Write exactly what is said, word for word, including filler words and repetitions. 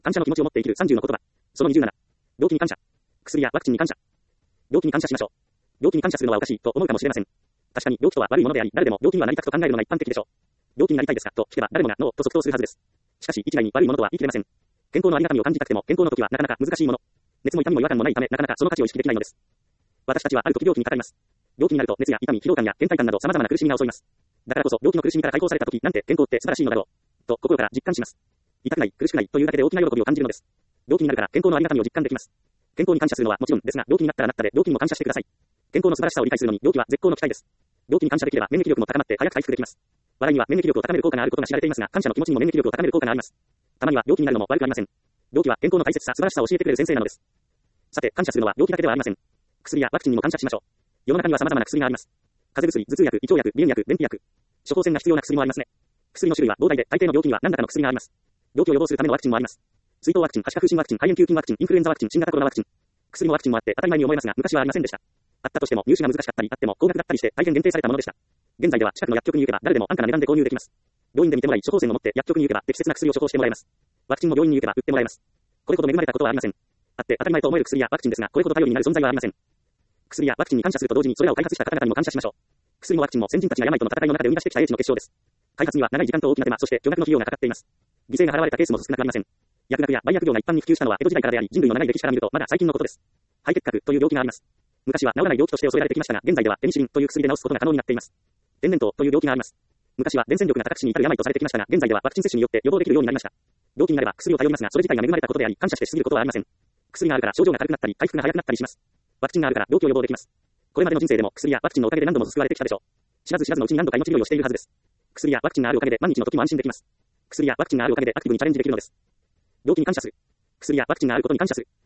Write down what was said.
感謝の気持ちを持って生きるさんじゅうの言葉。そのにじゅうなな。病気に感謝。薬やワクチンに感謝。病気に感謝しましょう。病気に感謝するのはおかしいと思うかもしれません。確かに病気とは悪いものであり、誰でも病気にはなりたくと考えるのが一般的でしょう。病気になりたいですかと聞けば誰もがノーと即答するはずです。しかし一概に悪いものとは言い切れません。健康のありがたみを感じたくても健康の時はなかなか難しいもの。熱も痛みも違和感もないためなかなかその価値を意識できないのです。私たちはある時病気にかかります。病気になると熱や痛み、疲労感や倦怠感など様々な苦しみが襲います。だからこそ病気の苦しみから解放された時なんて健康って素晴らしいのだろう。と心から実感します。痛くない、苦しくないというだけで大きな喜びを感じるのです。病気になるから健康のありがたみを実感できます。健康に感謝するのはもちろんですが、病気になったらなったで病気にも感謝してください。健康の素晴らしさを理解するのに病気は絶好の機会です。病気に感謝できれば免疫力も高まって早く回復できます。笑いには免疫力を高める効果があることが知られていますが、感謝の気持ちにも免疫力を高める効果があります。たまには病気になるのも悪くありません。病気は健康の大切さ、素晴らしさを教えてくれる先生なのです。さて、感謝するのは病気だけではありません。薬やワクチンにも感謝しましょう。世の中には様々な薬があります。風邪薬、頭痛薬、胃腸薬、鼻炎薬、便秘薬。処方箋が必要な薬もありますね。薬の種類は膨大で、大抵の病気には何らかの薬があります。病気を予防するためのワクチンもあります。水痘ワクチン、はしか風疹ワクチン、肺炎球菌ワクチン、インフルエンザワクチン、新型コロナワクチン。薬もワクチンもあって当たり前に思えますが、昔はありませんでした。あったとしても入手が難しかったり、あっても高額だったりして大変限定されたものでした。現在では近くの薬局に行けば誰でも安価な値段で購入できます。病院で見てもらい処方箋を持って薬局に行けば適切な薬を処方してもらえます。ワクチンも病院に行けば売ってもらえます。これほど恵まれたことはありません。あって当たり前と思える薬やワクチンですが、これほど頼りになる存在はありません。薬やワクチンに感謝すると同時にそれらを開発した方々にも感謝しましょう。薬もワクチンも先人たちが病との戦いの中で生み出してきた英知の結晶です。開発には長い時間と大きな手間、そして巨額の費用がかかっています。犠牲が払われたケースも少なくありません。薬学や売薬業が一般に普及したのは江戸時代からであり、人類の長い歴史から見るとまだ最近のことです。肺結核という病気があります。昔は治らない病気として恐れられてきましたが、現在ではペニシリンという薬で治すことが可能になっています。天然痘という病気があります。昔は伝染力が高く死に至る病とされてきましたが、現在ではワクチン接種によって予防できるようになりました。病気になれば薬を頼りますが、それ自体が恵まれたことであり、感謝して過ぎることはありません。薬があるから症状が軽くなったり、回復が早くなったりします。ワクチンがあるから病気を予防できます。これまでの人生でも薬やワクチンのおかげで何度も救われてきたでしょう。知らず知らずのうちに何度か命拾いをしているはずです。薬やワクチンがあるおかげで毎日の時も安心できます。薬やワクチンがあるおかげでアクティブにチャレンジできるのです。病気に感謝する。薬やワクチンがあることに感謝する。